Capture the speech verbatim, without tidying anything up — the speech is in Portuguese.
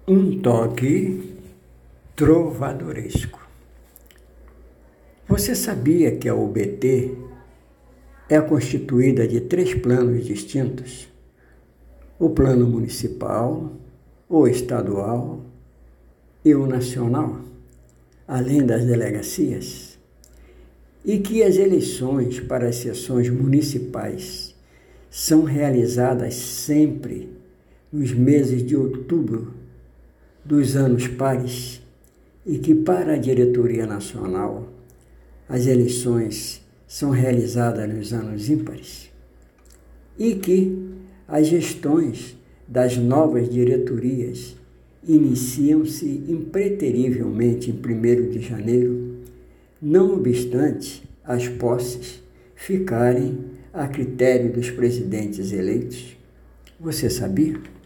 Um toque trovadoresco. Você sabia que a U B T é constituída de três planos distintos? O plano municipal, o estadual e o nacional, além das delegacias? E que as eleições para as sessões municipais são realizadas sempre nos meses de outubro dos anos pares, e que para a diretoria nacional as eleições são realizadas nos anos ímpares, e que as gestões das novas diretorias iniciam-se impreterivelmente em primeiro de janeiro, não obstante as posses ficarem a critério dos presidentes eleitos. Você sabia?